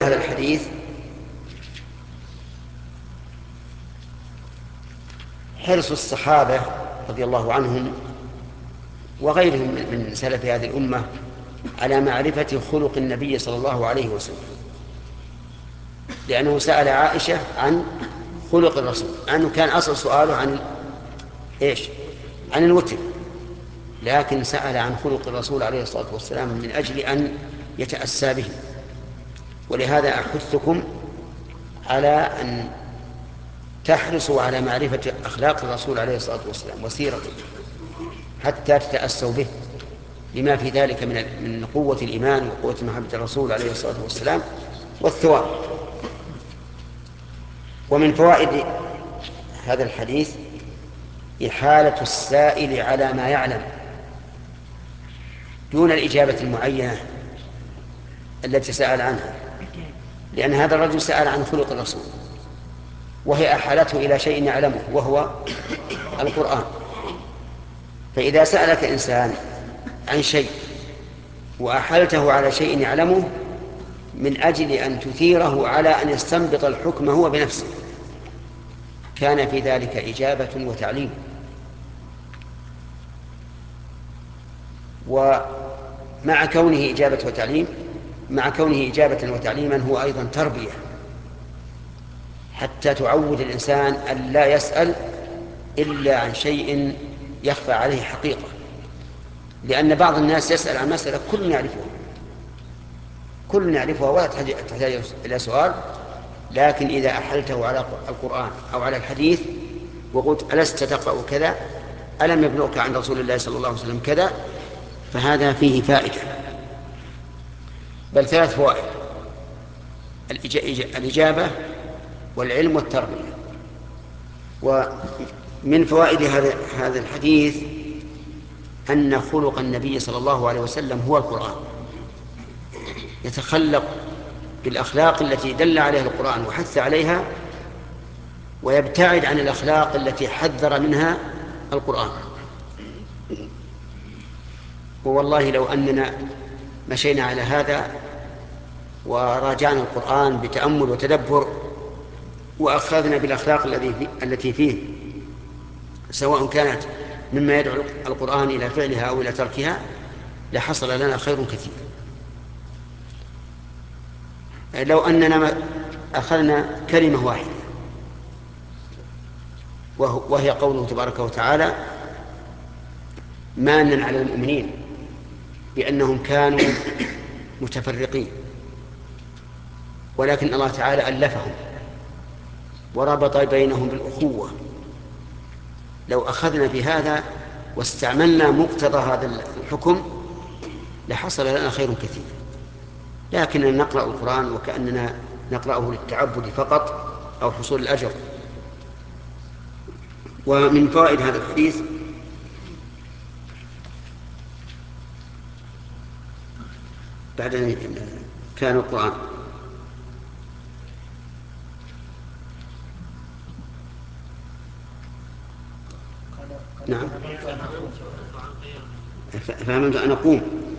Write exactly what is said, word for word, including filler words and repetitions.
هذا الحديث حرص الصحابة رضي الله عنهم وغيرهم من سلف هذه الأمة على معرفة خلق النبي صلى الله عليه وسلم، لأنه سأل عائشة عن خلق الرسول، أنه كان أصل سؤاله عن إيش؟ عن الوتر، لكن سأل عن خلق الرسول عليه الصلاة والسلام من أجل أن يتأسى به. ولهذا أحثكم على أن تحرصوا على معرفة أخلاق الرسول عليه الصلاة والسلام وسيرته حتى تتأسوا به، لما في ذلك من من قوة الإيمان وقوة محبة الرسول عليه الصلاة والسلام والثواب. ومن فوائد هذا الحديث إحالة السائل على ما يعلم دون الإجابة المعينة التي سأل عنها، لأن هذا الرجل سأل عن خلق الرسول وهي أحالته إلى شيء يعلمه وهو القرآن. فإذا سألك إنسان عن شيء وأحلته على شيء يعلمه من أجل أن تثيره على أن يستنبط الحكم هو بنفسه، كان في ذلك إجابة وتعليم. ومع كونه إجابة وتعليم مع كونه إجابة وتعليما هو أيضا تربية، حتى تعود الإنسان أن لا يسأل إلا عن شيء يخفى عليه حقيقة، لأن بعض الناس يسأل عن مسألة كل يعرفها كل يعرفها ولا تحتاج إلى سؤال، لكن إذا أحلته على القرآن أو على الحديث وقلت ألست تقرأ كذا، ألم يبلغك عن رسول الله صلى الله عليه وسلم كذا، فهذا فيه فائدة، بل ثلاث فوائد: الإجابة والعلم والتربية. ومن فوائد هذا هذا الحديث أن خلق النبي صلى الله عليه وسلم هو القرآن، يتخلق بالأخلاق التي دل عليها القرآن وحث عليها، ويبتعد عن الأخلاق التي حذر منها القرآن. ووالله لو أننا مشينا على هذا وراجعنا القرآن بتأمل وتدبر وأخذنا بالأخلاق التي فيه، سواء كانت مما يدعو القرآن إلى فعلها أو إلى تركها، لحصل لنا خير كثير. لو أننا أخذنا كلمة واحدة وهي قوله تبارك وتعالى: مانا على المؤمنين بأنهم كانوا متفرقين ولكن الله تعالى ألفهم وربط بينهم بالأخوة، لو أخذنا بهذا واستعملنا مقتضى هذا الحكم لحصل لنا خير كثير، لكننا نقرأ القرآن وكأننا نقرأه للتعبد فقط أو حصول الأجر. ومن فوائد هذا الحديث بعد أن كان القرآن نعم فهمت أن أقوم